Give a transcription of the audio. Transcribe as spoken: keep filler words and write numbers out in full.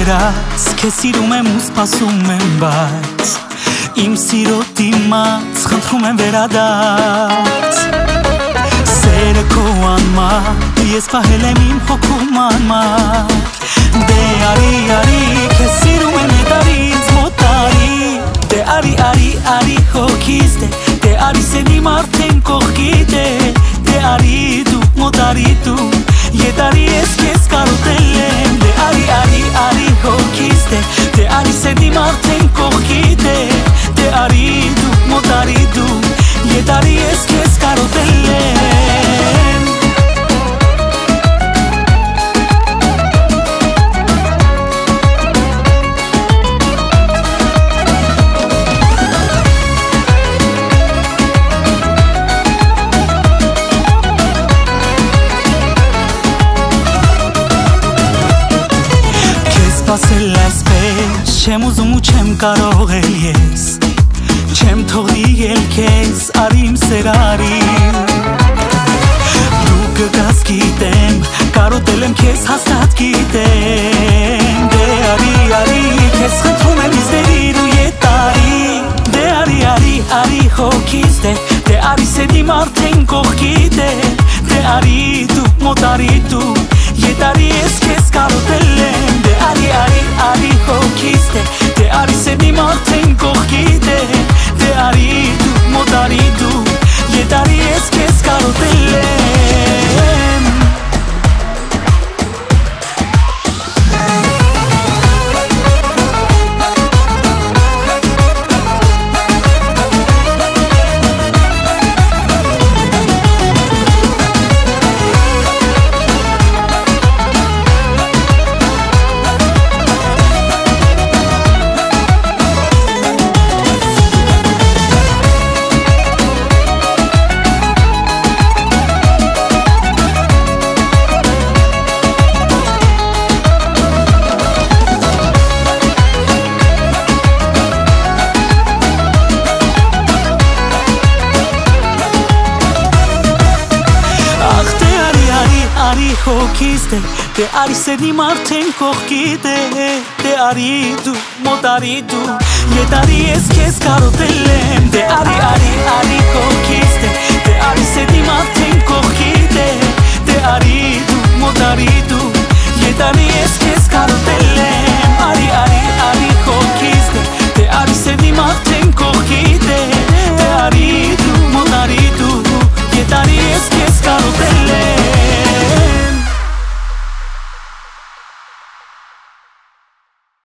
դրած, քեզ սիրում եմ ու սպասում եմ, բայց իմ սիրո դիմաց խնդրում եմ վերադարձ։ Սերը քո անմար, ես պահել եմ իմ հոգում անմար, դե արի, արի, քեզ սիրում եմ ետ արի ինձ մոտ արի, դե արի, արի, արի հոգիս դե, դե արի սեդիմ արդեն կողքիտ է, դե արի դու, մոտ արի դու, ետ արի ես քեզ կարոտել եմ, դե արի, արի, արի հոգիս դե, դե արի սեդիմ արդեն կողքիտ է, դե արի դու, մոտ արի դու, ետ արի ես քեզ կարոտել եմ։ Սպասել այսպես, չեմ ուզում ու չեմ կարող էլ ես, չեմ թողնի քեզ, արի իմ սեր արի, դու կգաս գիտեմ, կարոտել եմ քեզ հաստատ գիտեմ, դե արի, արի, քեզ խնդրում եմ ինձ ներիր ու ետ արի, դե արի, արի, արի հոգիս դե, դե արի սեդիմ արդեն կողքիտ է, դե արի դու, մոտ արի դու, ետ արի ես քեզ կարոտել եմ, դե արի, արի, արի հոգիս դե, դե արի սեդիմ արդեն կողքիտ է, դե արի դու, մոտ արի դու, ետ արի ես քեզ կարոտել եմ։ Հոգիս դե, դե արի սեդիմ արդեն կողքիտ է, դե արի դու, մոտ արի դու, ետ արի ես քեզ կարոտել եմ, դե արի, արի, արի հոգիս դե, դե արի սեդիմ արդեն կողքիտ է, դե արի դու, մոտ արի դու, ետ արի ես քեզ կարոտել եմ, արի, արի, արի հոգիս դե, դե արի սեդիմ արդեն կողքիտ